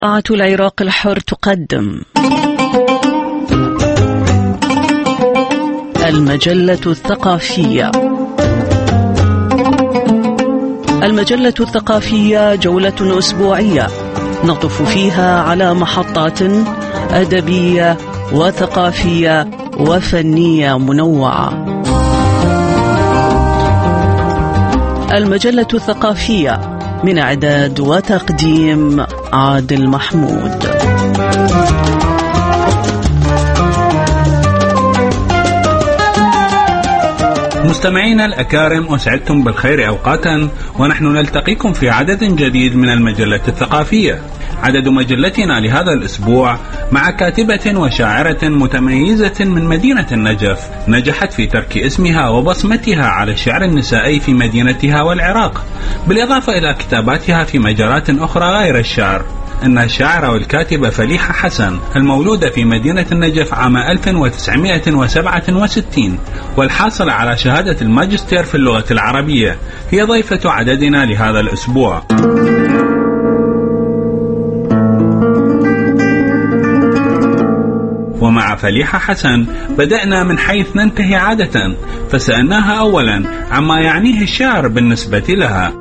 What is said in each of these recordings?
إذاعة العراق الحر تقدم المجلة الثقافية. المجلة الثقافية جولة أسبوعية نطف فيها على محطات أدبية وثقافية وفنية منوعة. المجلة الثقافية من إعداد وتقديم عادل محمود. مستمعينا الأكارم، أسعدتم بالخير أوقاتا، ونحن نلتقيكم في عدد جديد من المجلة الثقافية. عدد مجلتنا لهذا الأسبوع مع كاتبة وشاعرة متميزة من مدينة النجف، نجحت في ترك اسمها وبصمتها على الشعر النسائي في مدينتها والعراق، بالإضافة إلى كتاباتها في مجالات أخرى غير الشعر. إنها الشاعرة والكاتبة فليحة حسن، المولودة في مدينة النجف عام 1967 والحاصلة على شهادة الماجستير في اللغة العربية، هي ضيفة عددنا لهذا الأسبوع. ومع فليحة حسن بدأنا من حيث ننتهي عادة، فسألناها أولا عما يعنيه الشعر بالنسبة لها.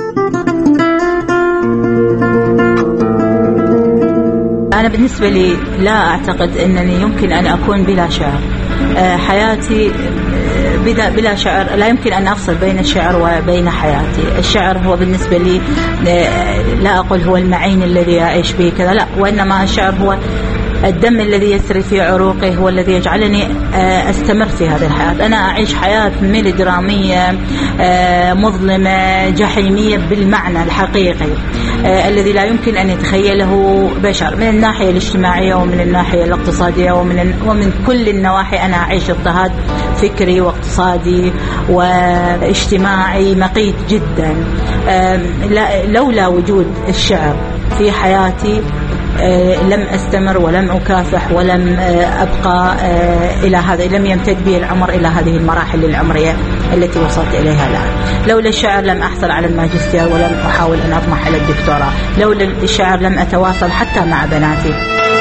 أنا بالنسبة لي لا أعتقد أنني يمكن أن أكون بلا شعر. حياتي بلا شعر، لا يمكن أن أفصل بين الشعر وبين حياتي. الشعر هو بالنسبة لي، لا أقول هو المعين الذي أعيش به كذا، لا، وإنما الشعر هو الدم الذي يسري في عروقه، هو الذي يجعلني أستمر في هذه الحياة. أنا أعيش حياة ميلودرامية مظلمة جحيمية بالمعنى الحقيقي الذي لا يمكن أن يتخيله بشر، من الناحية الاجتماعية ومن الناحية الاقتصادية ومن كل النواحي. أنا أعيش اضطهاد فكري واقتصادي واجتماعي مقيت جدا. لولا وجود الشعر في حياتي لم أستمر ولم أكافح ولم أبقى إلى هذا، لم يمتد بي العمر إلى هذه المراحل العمرية التي وصلت إليها الآن. لولا الشعر لم أحصل على الماجستير ولم أحاول أن أطمح إلى الدكتوراه. لولا الشعر لم أتواصل حتى مع بناتي.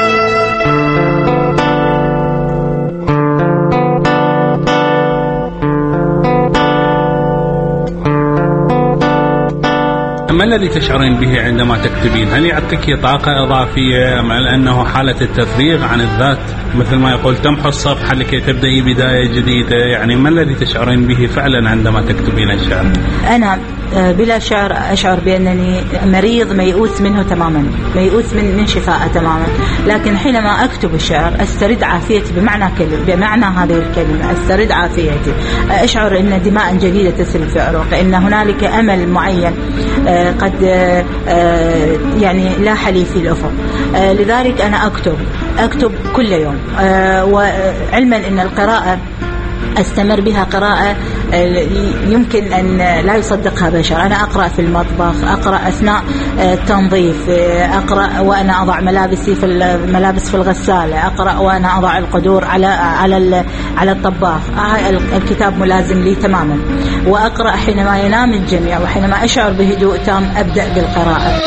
ما الذي تشعرين به عندما تكتبين؟ هل يعطيك طاقة إضافية أم أنه حالة التفريغ عن الذات، مثل ما يقول تمحو الصفحة لكي تبدأي بداية جديدة؟ يعني ما الذي تشعرين به فعلا عندما تكتبين الشعر؟ أنا بلا شعر أشعر بأنني مريض ميؤوس منه تماما، ميؤوس من شفاء تماما. لكن حينما أكتب الشعر أسترد عافيتي بمعنى هذه الكلمة، أسترد عافيتي. أشعر أن دماء جديدة تسري في عروقي، أن هنالك أمل معين قد يعني لاح لي في الأفق. لذلك أنا أكتب كل يوم، وعلما أن القراءة أستمر بها قراءة يمكن أن لا يصدقها بشر. أنا أقرأ في المطبخ، أقرأ أثناء التنظيف، أقرأ وأنا أضع ملابسي في الملابس في الغسالة، أقرأ وأنا أضع القدور على الطباخ. الكتاب ملازم لي تماما. وأقرأ حينما ينام الجميع، وحينما أشعر بهدوء تام أبدأ بالقراءة.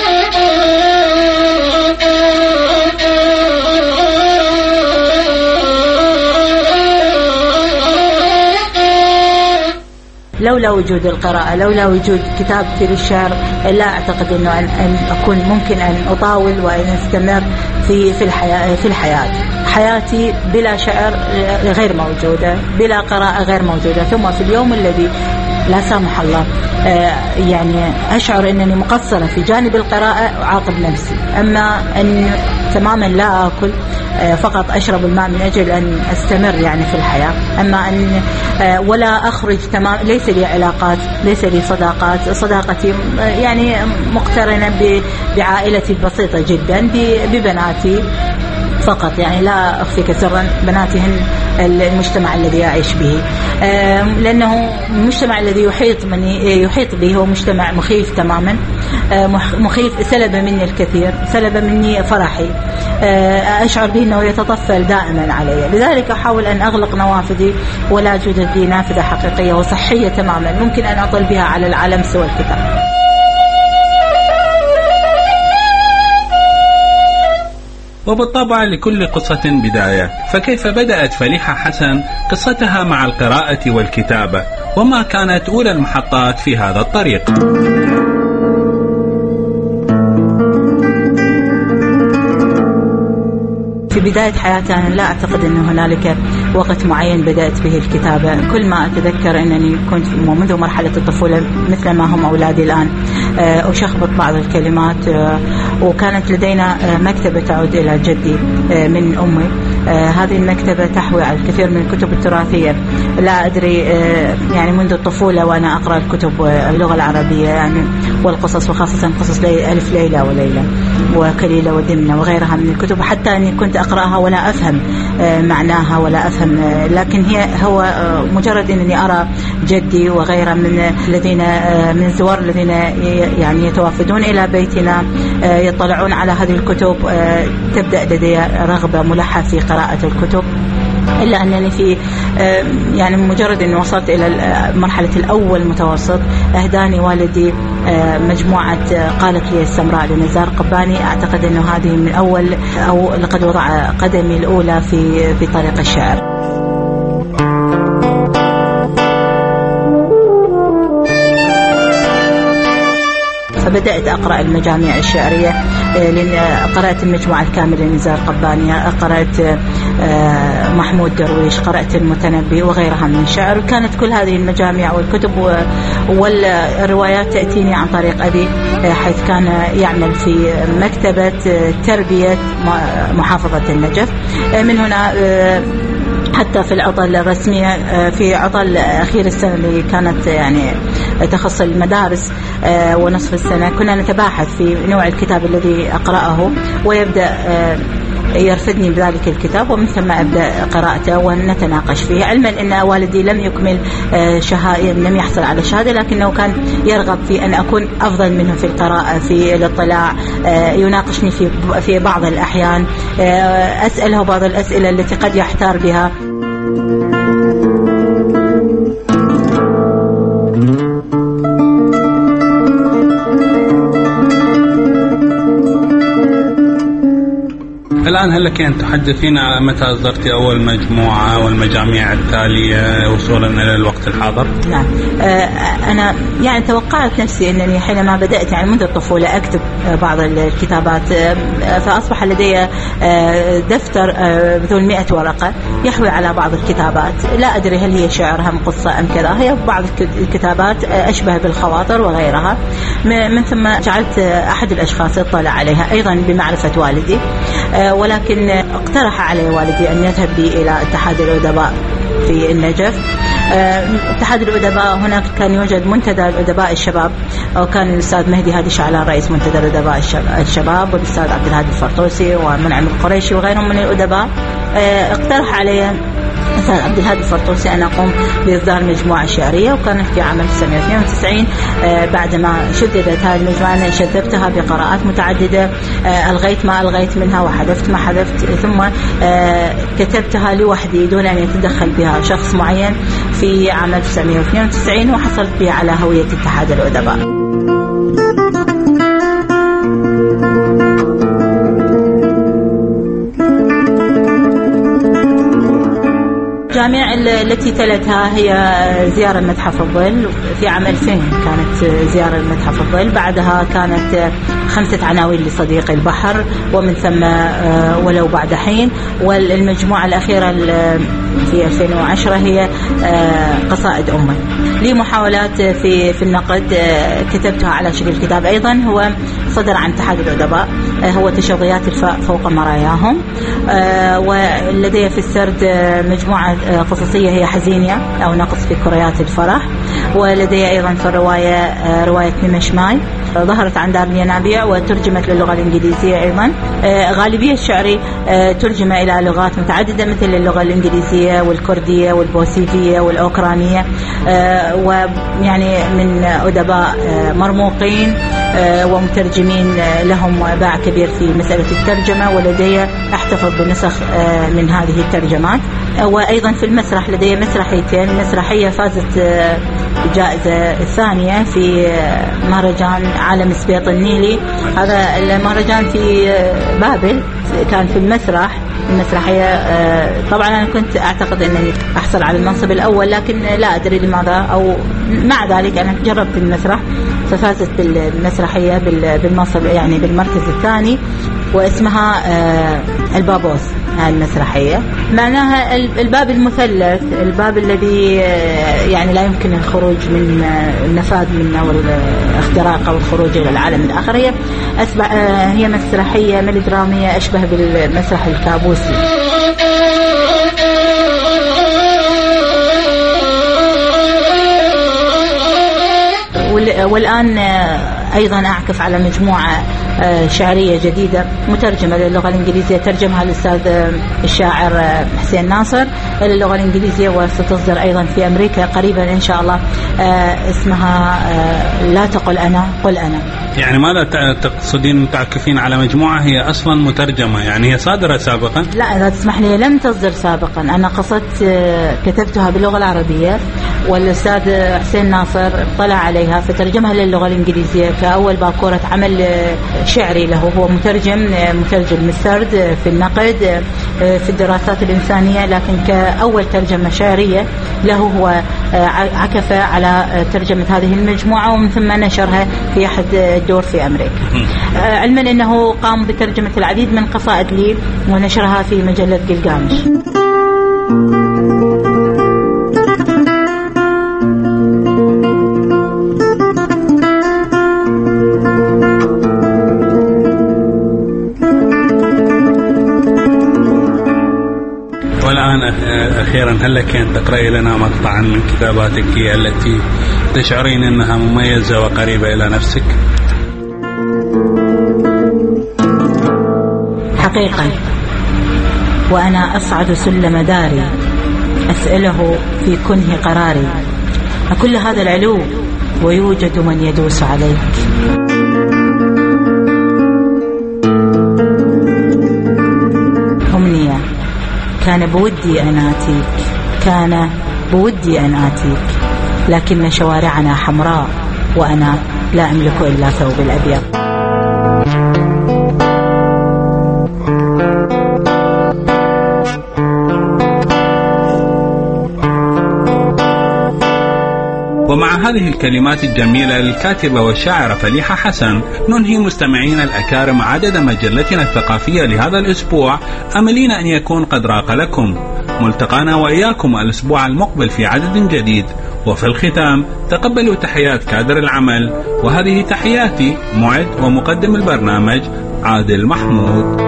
لولا وجود القراءة، لولا وجود كتابتي للشعر، لا أعتقد أنه أن أكون ممكن أن أطاول وأن أستمر في الحياة. حياتي بلا شعر غير موجودة، بلا قراءة غير موجودة. ثم في اليوم الذي لا سامح الله يعني أشعر أنني مقصرة في جانب القراءة أعاقب نفسي. أما أن تماما لا أكل، فقط أشرب الماء من أجل أن أستمر يعني في الحياة. أما أن ولا أخرج تمام، ليس لي علاقات، ليس لي صداقات. صداقتي يعني مقترنة بعائلتي البسيطة جدا، ببناتي فقط. يعني لا أخفيك سرا، بناتي هن المجتمع الذي أعيش به، لأنه المجتمع الذي يحيط به هو مجتمع مخيف تماما، مخيف. سلب مني الكثير، سلب مني فرحي، أشعر به أنه يتطفل دائما علي. لذلك أحاول أن أغلق نوافذي، ولا توجد لي نافذة حقيقية وصحية تماما ممكن أن أطل بها على العالم سوى الكتاب. وبالطبع لكل قصة بداية، فكيف بدأت فليحة حسن قصتها مع القراءة والكتابة، وما كانت أولى المحطات في هذا الطريق؟ في بداية حياتي أنا لا أعتقد أن هنالك وقت معين بدأت به الكتابة. كل ما أتذكر أنني كنت منذ مرحلة الطفولة مثل ما هم أولادي الآن أشخبط بعض الكلمات، وكانت لدينا مكتبة تعود إلى جدي من أمي. هذه المكتبة تحوي على الكثير من الكتب التراثية. لا أدري يعني منذ الطفولة وأنا أقرأ الكتب اللغة العربية يعني والقصص، وخاصة قصص ألف ليلة وليلة وكليلة ودمنة وغيرها من الكتب، حتى أني كنت أقرأها ولا أفهم معناها ولا أفهم، لكن هو مجرد أنني أرى جدي وغيره من الذين من الزوار الذين يعني يتوافدون إلى بيتنا يطلعون على هذه الكتب، تبدأ لدي رغبة ملحة في قراءة الكتب. إلا أنني في يعني مجرد أن وصلت إلى مرحلة الأول متوسط أهداني والدي مجموعة قالت لي السمراء لنزار قباني. أعتقد أنه هذه من أول أو لقد وضع قدمي الأولى في طريق الشعر. فبدأت أقرأ المجاميع الشعرية، لأن قرأت المجموعة الكاملة لنزار قباني، قرأت محمود درويش، قرأت المتنبي وغيرها من الشعر. كانت كل هذه المجاميع والكتب والروايات تأتيني عن طريق أبي، حيث كان يعمل في مكتبة تربية محافظة النجف. من هنا حتى في العطل الرسمية، في عطل أخير السنة اللي كانت يعني تخص المدارس ونصف السنة، كنا نتباحث في نوع الكتاب الذي أقرأه، ويبدأ يرفدني بذلك الكتاب، ومن ثم أبدأ قراءته ونتناقش فيه، علما أن والدي لم يكمل لم يحصل على شهادة، لكنه كان يرغب في أن أكون أفضل منه في القراءة، في الاطلاع، يناقشني في بعض الأحيان، أسأله بعض الأسئلة التي قد يحتار بها. الآن هل لك أن تحدثينا متى أصدرت أول مجموعة والمجاميع التالية وصولا إلى الوقت الحاضر؟ نعم، أنا يعني توقعت نفسي أنني حينما بدأت يعني منذ الطفولة أكتب بعض الكتابات، فأصبح لدي دفتر ذو 100 ورقة يحوي على بعض الكتابات، لا أدري هل هي شعر أم قصة أم كذا، هي بعض الكتابات أشبه بالخواطر وغيرها. من ثم جعلت أحد الأشخاص يطلع عليها أيضا بمعرفة والدي، ولكن اقترح علي والدي أن يذهب بي إلى اتحاد الأدباء في النجف. اتحاد الأدباء هناك كان يوجد منتدى الأدباء الشباب، وكان الأستاذ مهدي هادي شعلان رئيس منتدى الأدباء الشباب، والأستاذ عبد الهادي الفرطوسي ومنعم القريشي وغيرهم من الأدباء. اقترح علي الأستاذ عبد الهادي الفرطوسي أن أقوم بإصدار مجموعة شعرية، وكانت في عام 1992. بعدما شددت هذه المجموعة أنا شذبتها بقراءات متعددة، ألغيت ما ألغيت منها وحذفت ما حذفت، ثم كتبتها لوحدي دون أن يتدخل بها شخص معين في عام 1992، وحصلت بها على هوية اتحاد الأدباء. الجامعة التي تلتها هي زيارة متحف الظل في عام 2000، كانت زيارة متحف الظل. بعدها كانت 5 عناوين لصديق البحر، ومن ثم ولو بعد حين. والمجموعة الأخيرة في 2010 هي قصائد أمي. لي محاولات في النقد كتبتها على شكل كتاب أيضا، هو صدر عن اتحاد الأدباء، هو تشظيات الفاء فوق مراياهم. ولدي في السرد مجموعة قصصية هي حزينية أو نقص في كريات الفرح. ولدي أيضا في الرواية رواية نمشماي ظهرت عن دار الينابيع وترجمت للغة الإنجليزية أيضا. غالبية الشعر ترجم إلى لغات متعددة مثل اللغة الإنجليزية والكردية والبوسيفية والأوكرانية، ويعني من أدباء مرموقين ومترجمين لهم باع كبير في مسألة الترجمة، ولدي أحتفظ بنسخ من هذه الترجمات. وأيضا في المسرح لدي مسرحيتين، مسرحية فازت الجائزة الثانية في مهرجان عالم سبيط النيلي، هذا المهرجان في بابل كان في المسرحية. طبعا أنا كنت أعتقد أنني أحصل على المنصب الأول، لكن لا أدري لماذا، أو مع ذلك أنا جربت المسرح ففازت بالمسرحية بالمنصب، يعني بالمركز الثاني، واسمها البابوس. المسرحية معناها الباب المثلث، الباب الذي يعني لا يمكن الخروج من النفاذ منه والاختراق أو الخروج إلى العالم الآخر. هي مسرحية ميلودرامية أشبه بالمسرح الكابوسي. والآن أيضا أعكف على مجموعة شعرية جديدة مترجمة للغة الإنجليزية، ترجمها الأستاذ الشاعر حسين ناصر إلى اللغة الإنجليزية، وستصدر أيضا في أمريكا قريبا إن شاء الله. اسمها لا تقل أنا، قل أنا. يعني ماذا تقصدين تعكفين على مجموعة هي أصلا مترجمة؟ يعني هي صادرة سابقا؟ لا، إذا تسمح لي لم تصدر سابقا. أنا قصدت كتبتها باللغة العربية، والأستاذ حسين ناصر اطلع عليها فترجمها للغة الإنجليزية كأول باكورة عمل شعري له. هو مترجم مسترد في النقد في الدراسات الإنسانية، لكن كأول ترجمة شعرية له هو عكف على ترجمة هذه المجموعة، ومن ثم نشرها في أحد الدور في أمريكا. علما أنه قام بترجمة العديد من قصائد لي ونشرها في مجلة جلجامش. أخيرا، هل لك أن تقرأي لنا مقطعا من كتاباتك التي تشعرين أنها مميزة وقريبة إلى نفسك؟ حقيقة وأنا أصعد سلم داري أسأله في كنه قراري، أكل هذا العلو ويوجد من يدوس عليك. أمنية كان بودي أن آتيك، لكن شوارعنا حمراء وأنا لا أملك إلا ثوب الأبيض. ومع هذه الكلمات الجميلة للكاتبة والشاعرة فليحة حسن ننهي مستمعينا الأكارم عدد مجلتنا الثقافية لهذا الأسبوع، أملين أن يكون قد راق لكم. ملتقانا وإياكم الأسبوع المقبل في عدد جديد، وفي الختام تقبلوا تحيات كادر العمل، وهذه تحياتي معد ومقدم البرنامج عادل محمود.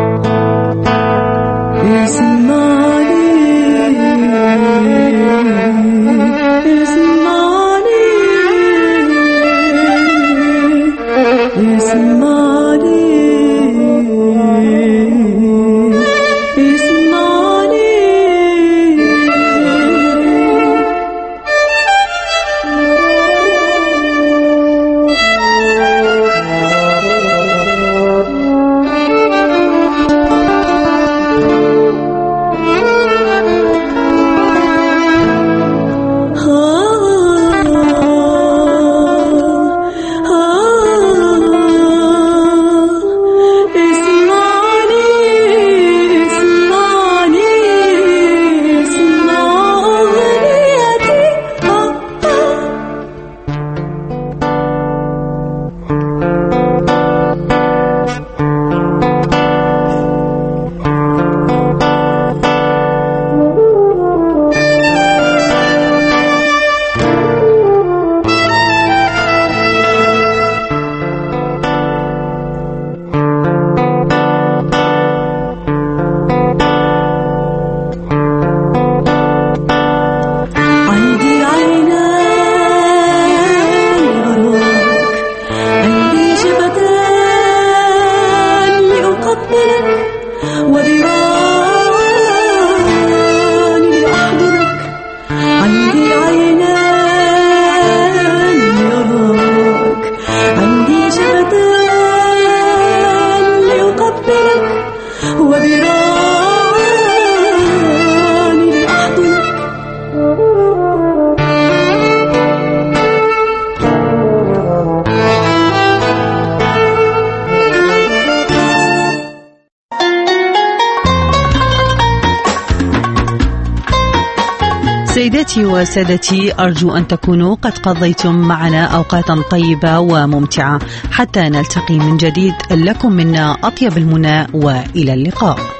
سيداتي وسادتي، أرجو أن تكونوا قد قضيتم معنا أوقاتا طيبة وممتعة. حتى نلتقي من جديد، لكم منا أطيب المنى وإلى اللقاء.